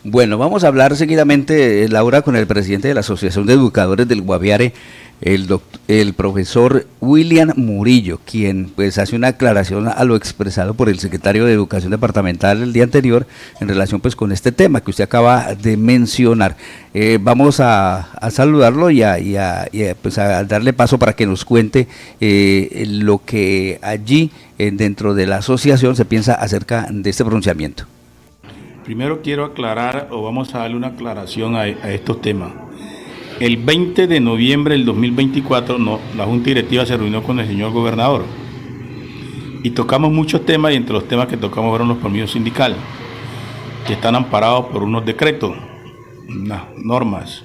Bueno, vamos a hablar seguidamente, Laura, con el presidente de la Asociación de Educadores del Guaviare, el profesor William Murillo, quien pues hace una aclaración a lo expresado por el secretario de Educación Departamental el día anterior en relación pues con este tema que usted acaba de mencionar. Vamos a saludarlo pues a darle paso para que nos cuente lo que allí dentro de la asociación se piensa acerca de este pronunciamiento. Primero quiero aclarar, o vamos a darle una aclaración a estos temas. El 20 de noviembre del 2024, la Junta Directiva se reunió con el señor gobernador y tocamos muchos temas, y entre los temas que tocamos fueron los permisos sindicales, que están amparados por unos decretos, unas normas,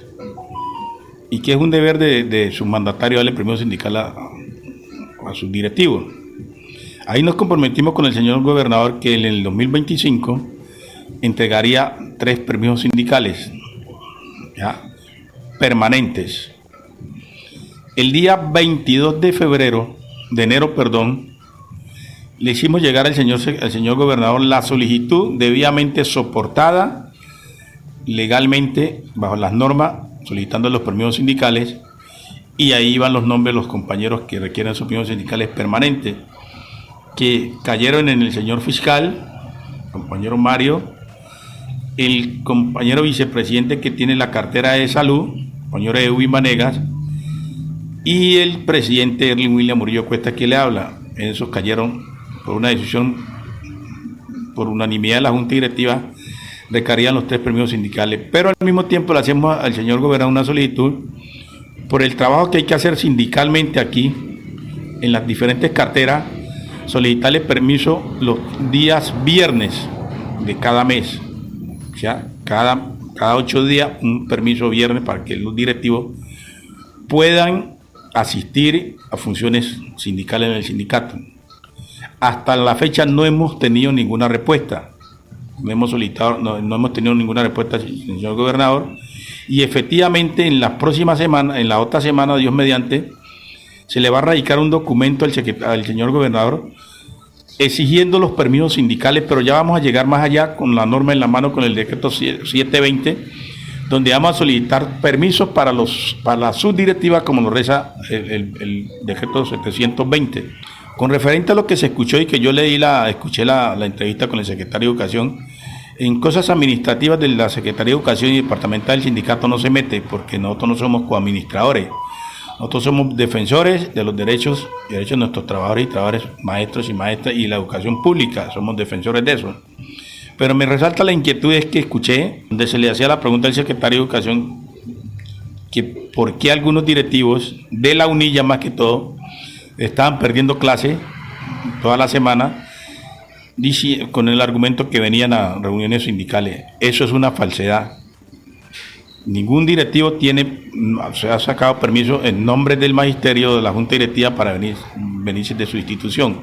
y que es un deber de su mandatario darle permiso sindical a sus directivos. Ahí nos comprometimos con el señor gobernador que en el 2025 entregaría 3 permisos sindicales, ¿ya?, permanentes. El día 22 de enero, le hicimos llegar al señor gobernador la solicitud debidamente soportada legalmente bajo las normas, solicitando los permisos sindicales, y ahí van los nombres de los compañeros que requieren sus permisos sindicales permanentes, que cayeron en el señor fiscal, compañero Mario, el compañero vicepresidente que tiene la cartera de salud, compañero Edwin Vanegas, y el presidente Erwin William Murillo Cuesta, que le habla. En esos cayeron por una decisión, por unanimidad de la Junta Directiva, recaerían los 3 permisos sindicales. Pero al mismo tiempo le hacemos al señor gobernador una solicitud por el trabajo que hay que hacer sindicalmente aquí, en las diferentes carteras, solicitarle permiso los días viernes de cada mes. O sea, cada 8 días un permiso viernes para que los directivos puedan asistir a funciones sindicales en el sindicato. Hasta la fecha no hemos tenido ninguna respuesta. No hemos tenido ninguna respuesta, señor gobernador. Y efectivamente en las próximas semanas, en la otra semana, Dios mediante, se le va a radicar un documento al señor gobernador exigiendo los permisos sindicales, pero ya vamos a llegar más allá con la norma en la mano, con el decreto 720, donde vamos a solicitar permisos para la subdirectiva, como lo reza el decreto 720. Con referente a lo que se escuchó y que yo escuché la entrevista con el secretario de Educación, en cosas administrativas de la Secretaría de Educación y departamental, el sindicato no se mete, porque nosotros no somos coadministradores. Nosotros somos defensores de los derechos de nuestros trabajadores y trabajadoras, maestros y maestras, y la educación pública, somos defensores de eso. Pero me resalta la inquietud es que escuché, donde se le hacía la pregunta al secretario de Educación, que por qué algunos directivos de la UNILLA más que todo, estaban perdiendo clase toda la semana, con el argumento que venían a reuniones sindicales. Eso es una falsedad. Ningún directivo se ha sacado permiso en nombre del magisterio de la Junta Directiva para venirse de su institución.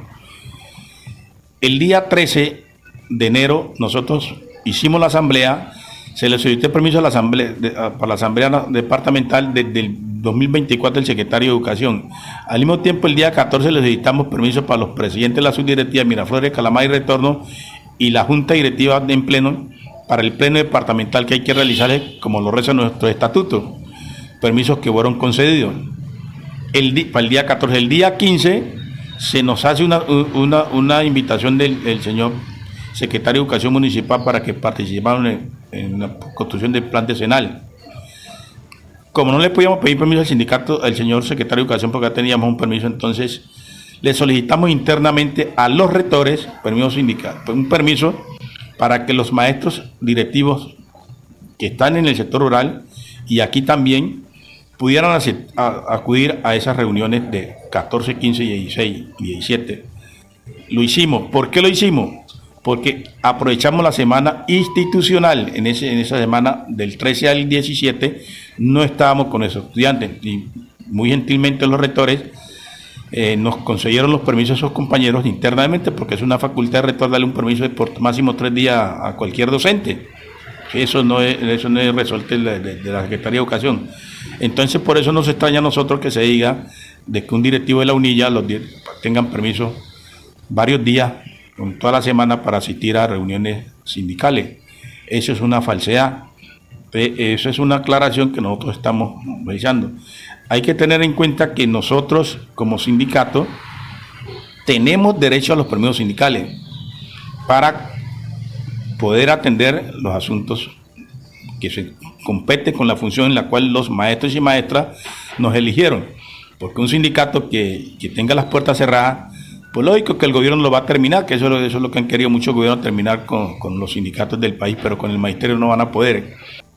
El día 13 de enero nosotros hicimos la asamblea, se le solicitó permiso a para la asamblea departamental desde el 2024 del secretario de Educación. Al mismo tiempo, el día 14 le solicitamos permiso para los presidentes de la subdirectiva Miraflores, Calamar y Retorno, y la Junta Directiva en pleno, para el pleno departamental que hay que realizar, como lo reza nuestro estatuto, permisos que fueron concedidos. Para el día 14, el día 15, se nos hace una invitación del señor secretario de Educación Municipal para que participaran en la construcción del plan decenal. Como no le podíamos pedir permiso al sindicato, al señor secretario de Educación, porque ya teníamos un permiso, entonces le solicitamos internamente a los rectores un permiso para que los maestros directivos que están en el sector rural y aquí también pudieran acudir a esas reuniones de 14, 15, 16 y 17. Lo hicimos. ¿Por qué lo hicimos? Porque aprovechamos la semana institucional. En esa semana del 13 al 17 no estábamos con esos estudiantes y muy gentilmente los rectores nos concedieron los permisos a esos compañeros internamente, porque es una facultad de rector darle un permiso de por máximo 3 días a cualquier docente. Eso no es resorte de la Secretaría de Educación. Entonces, por eso nos extraña a nosotros que se diga de que un directivo de la UNILLA tengan permiso varios días, toda la semana, para asistir a reuniones sindicales. Eso es una falsedad. Eso es una aclaración que nosotros estamos realizando. Hay que tener en cuenta que nosotros, como sindicato, tenemos derecho a los permisos sindicales para poder atender los asuntos que se competen con la función en la cual los maestros y maestras nos eligieron. Porque un sindicato que tenga las puertas cerradas, pues lógico que el gobierno lo va a terminar, que eso es lo que han querido muchos gobiernos, terminar con los sindicatos del país, pero con el magisterio no van a poder.